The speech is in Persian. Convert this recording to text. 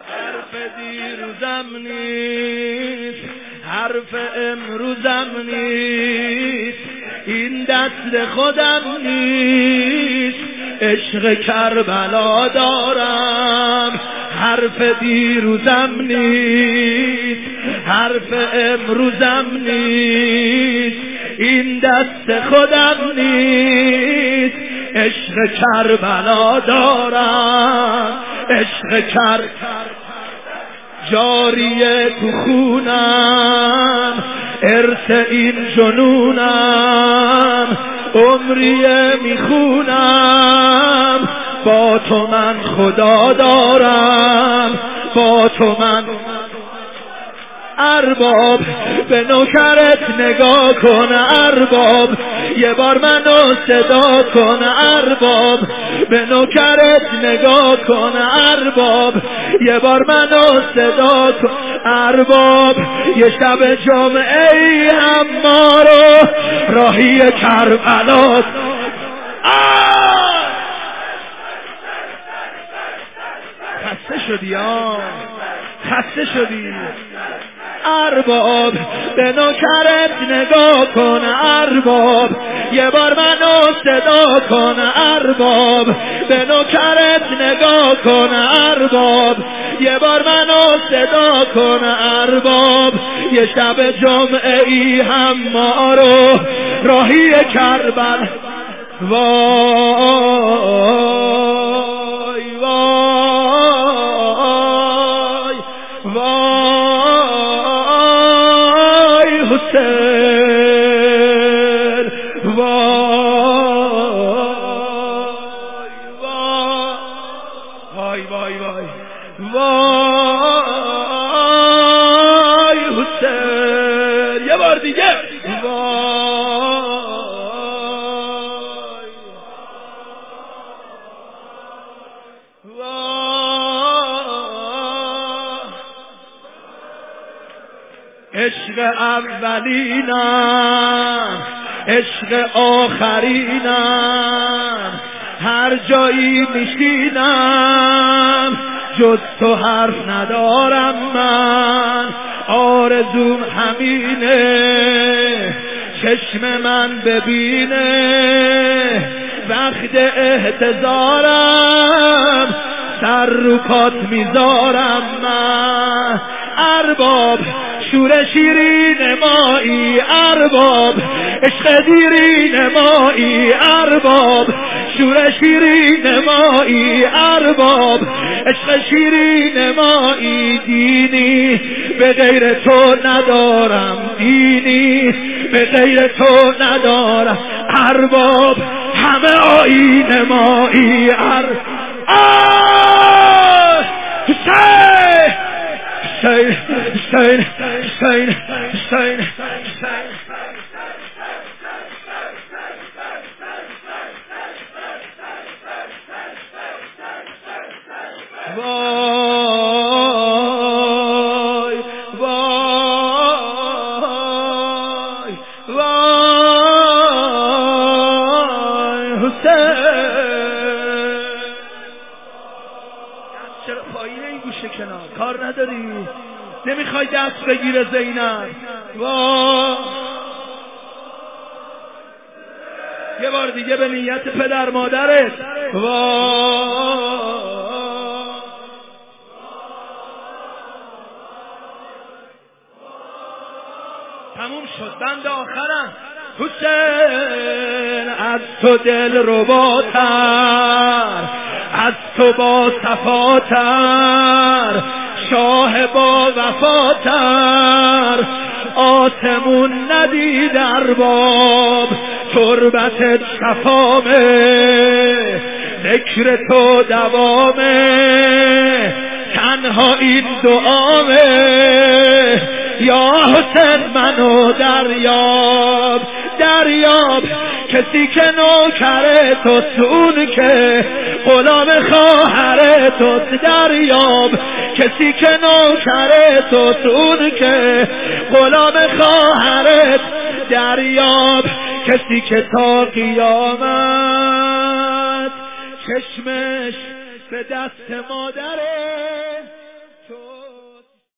حرف دیروزم نیست، حرف امروزم نیست، این دست خودم نیست، عشق کربلا دارم. حرف دیروزم نیست، حرف امروزم نیست، این دست خودم نیست، عشق کربلا دارم. عشق جاریه تو خونم، ارث این جنونم، عمریه میخونم، با تو من خدا دارم، با تو من. ارباب به نوکرت نگاه کن، ارباب یه بار منو صدا کن، ارباب به نوکرت نگاه کن، ارباب یه بار منو صدا کن، ارباب یه شب جمعه ای اما رو راهی کربلاست. خسته شدی خسته شدی. ارباب به نوکرت نگاه کن، ارباب یه بار منو صدا کن، ارباب به نوکرت نگاه کن، ارباب یه بار منو صدا کن، ارباب یه شب جمعه ای هم ما رو راهی کربلا. وای وای وای حسین، وای وای وای وای وای حسین. یه بار دیگه عشق اولینم، عشق آخرینم، هر جایی میشینم جز تو حرف ندارم من، آرزوم همینه چشم من ببینه، وقت احتضارم سر رو پات میذارم من. ارباب شور شیرین مایی، ارباب عشق دیرین مایی، ارباب شور شیرین مایی، ارباب عشق شیرین مایی. دینی به غیر تو ندارم، دینی به غیر تو ندارم، ارباب همه آیین مایی. حسین حسین حسین حسین حسین. وای وای وای حسین. چرا پایین این گوشه کنار کار نداری؟ نمیخوای دست بگیره زینب؟ وای یه بار دیگه به نیت پدر مادرت. وای تموم شد بند آخرم. حسین از تو دل رباتر، از تو با صفاتر، شاه با وفاتر، آسمون ندید ارباب تربت شفامه، ذکر تو دوامه، تنها این دعامه. یا حسین منو دریاب، دریاب کسی که نوکر توست، اون که غلام خواهر توست، دریاب کسی که نوکر توست، اون که غلام خواهرت، دریاب کسی که تا قیامت چشمش به دست مادره.